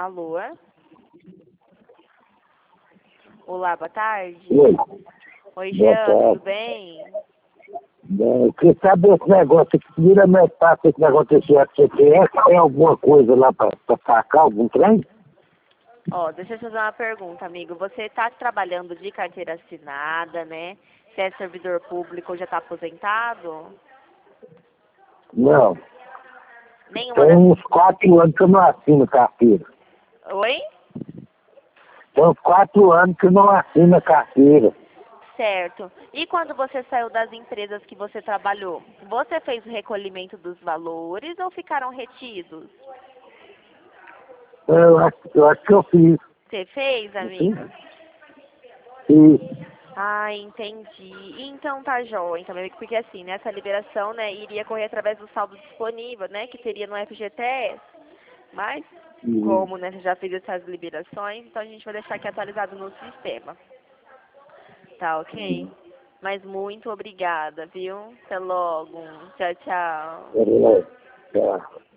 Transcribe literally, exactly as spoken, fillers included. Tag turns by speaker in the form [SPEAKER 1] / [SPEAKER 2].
[SPEAKER 1] Alô? Olá, boa tarde.
[SPEAKER 2] Oi,
[SPEAKER 1] Oi,
[SPEAKER 2] boa
[SPEAKER 1] Jean,
[SPEAKER 2] tarde.
[SPEAKER 1] tudo bem?
[SPEAKER 2] É, eu queria saber esse negócio aqui, vira meu papo esse negócio desse F G T S, tem alguma coisa lá pra, pra sacar, algum trem?
[SPEAKER 1] Ó, deixa eu te fazer uma pergunta, amigo. Você tá trabalhando de carteira assinada, né? Você é servidor público ou já tá aposentado?
[SPEAKER 2] Não,
[SPEAKER 1] Nenhuma
[SPEAKER 2] tem
[SPEAKER 1] das...
[SPEAKER 2] uns quatro anos que eu não assino carteira.
[SPEAKER 1] Oi?
[SPEAKER 2] Tem uns quatro anos que eu não assino a carteira.
[SPEAKER 1] Certo. E quando você saiu das empresas que você trabalhou, você fez o recolhimento dos valores ou ficaram retidos?
[SPEAKER 2] Eu acho, eu acho que eu fiz.
[SPEAKER 1] Você fez,
[SPEAKER 2] Assim?
[SPEAKER 1] amigo?
[SPEAKER 2] Fiz.
[SPEAKER 1] Ah, entendi. Então tá jóia, então, porque assim, né, essa liberação, né, iria correr através do saldo disponível, né, que teria no F G T S. Mas,
[SPEAKER 2] Uhum.
[SPEAKER 1] como, né, você já fez essas liberações, então a gente vai deixar aqui atualizado no sistema. Tá ok?
[SPEAKER 2] Uhum.
[SPEAKER 1] Mas muito obrigada, viu? Até logo. Tchau, tchau.
[SPEAKER 2] É, tá.